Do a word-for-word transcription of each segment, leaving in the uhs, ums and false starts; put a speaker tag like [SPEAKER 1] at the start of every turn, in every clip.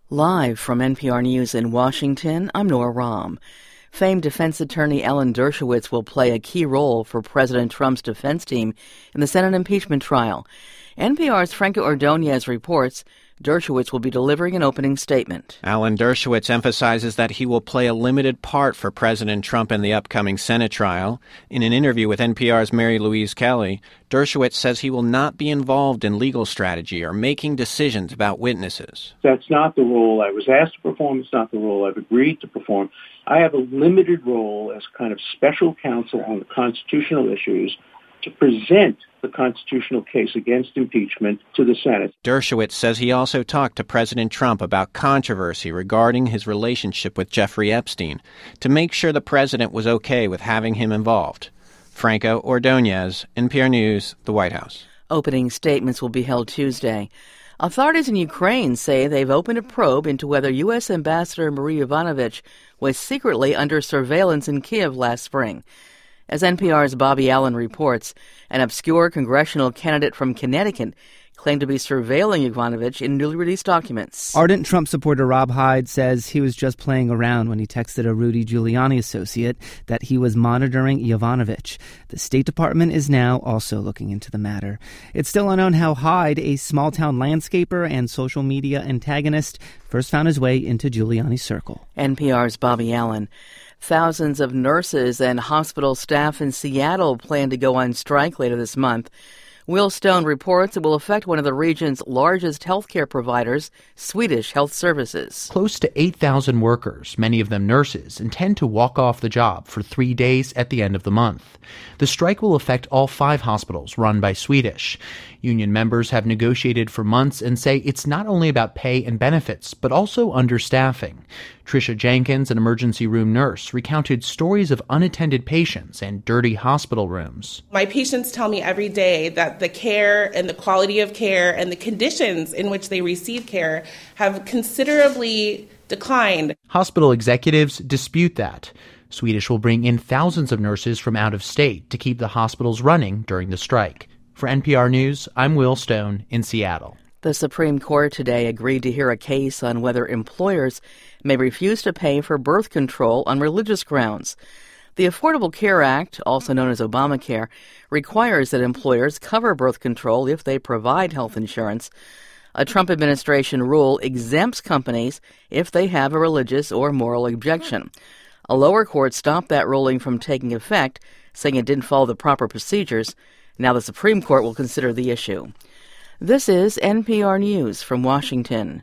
[SPEAKER 1] Live from N P R News in Washington, I'm Nora Rahm. Famed defense attorney Alan Dershowitz will play a key role for President Trump's defense team in the Senate impeachment trial. N P R's Franco Ordonez reports Dershowitz will be delivering an opening statement.
[SPEAKER 2] Alan Dershowitz emphasizes that he will play a limited part for President Trump in the upcoming Senate trial. In an interview with N P R's Mary Louise Kelly, Dershowitz says he will not be involved in legal strategy or making decisions about witnesses.
[SPEAKER 3] That's not the role I was asked to perform. It's not the role I've agreed to perform. I have a limited role as kind of special counsel on the constitutional issues to present the constitutional case against impeachment to the Senate.
[SPEAKER 2] Dershowitz says he also talked to President Trump about controversy regarding his relationship with Jeffrey Epstein to make sure the president was okay with having him involved. Franco Ordonez, N P R News, the White House.
[SPEAKER 1] Opening statements will be held Tuesday. Authorities in Ukraine say they've opened a probe into whether U S. Ambassador Marie Yovanovitch was secretly under surveillance in Kiev last spring. As N P R's Bobby Allen reports, an obscure congressional candidate from Connecticut claimed to be surveilling Yovanovitch in newly released documents.
[SPEAKER 4] Ardent Trump supporter Rob Hyde says he was just playing around when he texted a Rudy Giuliani associate that he was monitoring Yovanovitch. The State Department is now also looking into the matter. It's still unknown how Hyde, a small-town landscaper and social media antagonist, first found his way into Giuliani's circle.
[SPEAKER 1] N P R's Bobby Allen. Thousands of nurses and hospital staff in Seattle plan to go on strike later this month. Will Stone reports it will affect one of the region's largest healthcare providers, Swedish Health Services.
[SPEAKER 5] Close to eight thousand workers, many of them nurses, intend to walk off the job for three days at the end of the month. The strike will affect all five hospitals run by Swedish. Union members have negotiated for months and say it's not only about pay and benefits, but also understaffing. Tricia Jenkins, an emergency room nurse, recounted stories of unattended patients and dirty hospital rooms.
[SPEAKER 6] My patients tell me every day that the care and the quality of care and the conditions in which they receive care have considerably declined.
[SPEAKER 5] Hospital executives dispute that. Swedish will bring in thousands of nurses from out of state to keep the hospitals running during the strike. For N P R News, I'm Will Stone in Seattle.
[SPEAKER 1] The Supreme Court today agreed to hear a case on whether employers may refuse to pay for birth control on religious grounds. The Affordable Care Act, also known as Obamacare, requires that employers cover birth control if they provide health insurance. A Trump administration rule exempts companies if they have a religious or moral objection. A lower court stopped that ruling from taking effect, saying it didn't follow the proper procedures. Now the Supreme Court will consider the issue. This is N P R News from Washington.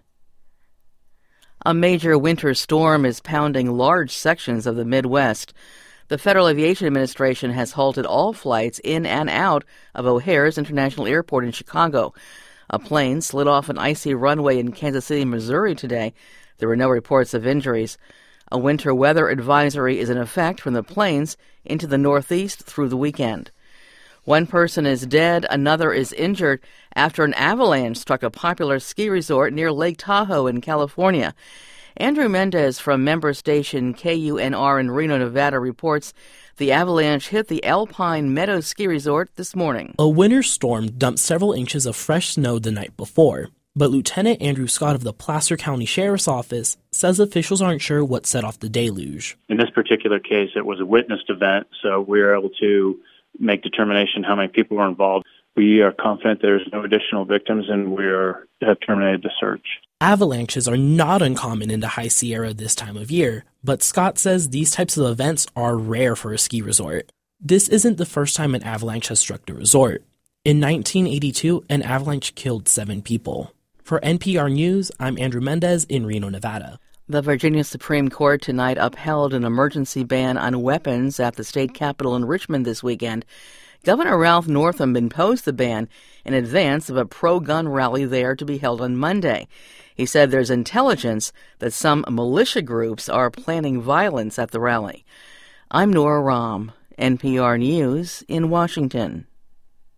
[SPEAKER 1] A major winter storm is pounding large sections of the Midwest. The Federal Aviation Administration has halted all flights in and out of O'Hare's International Airport in Chicago. A plane slid off an icy runway in Kansas City, Missouri today. There were no reports of injuries. A winter weather advisory is in effect from the plains into the Northeast through the weekend. One person is dead, another is injured after an avalanche struck a popular ski resort near Lake Tahoe in California. Andrew Mendez from member station K U N R in Reno, Nevada, reports the avalanche hit the Alpine Meadows ski resort this morning.
[SPEAKER 7] A winter storm dumped several inches of fresh snow the night before, but Lieutenant Andrew Scott of the Placer County Sheriff's Office says officials aren't sure what set off the deluge.
[SPEAKER 8] In this particular case, it was a witnessed event, so we were able to make determination how many people were involved. We are confident there's no additional victims, and we are, have terminated the search.
[SPEAKER 7] Avalanches are not uncommon in the High Sierra this time of year, but Scott says these types of events are rare for a ski resort. This isn't the first time an avalanche has struck the resort. In nineteen eighty-two, an avalanche killed seven people. For N P R News, I'm Andrew Mendez in Reno, Nevada.
[SPEAKER 1] The Virginia Supreme Court tonight upheld an emergency ban on weapons at the state capitol in Richmond this weekend. Governor Ralph Northam imposed the ban in advance of a pro-gun rally there to be held on Monday. He said there's intelligence that some militia groups are planning violence at the rally. I'm Nora Rahm, N P R News in Washington.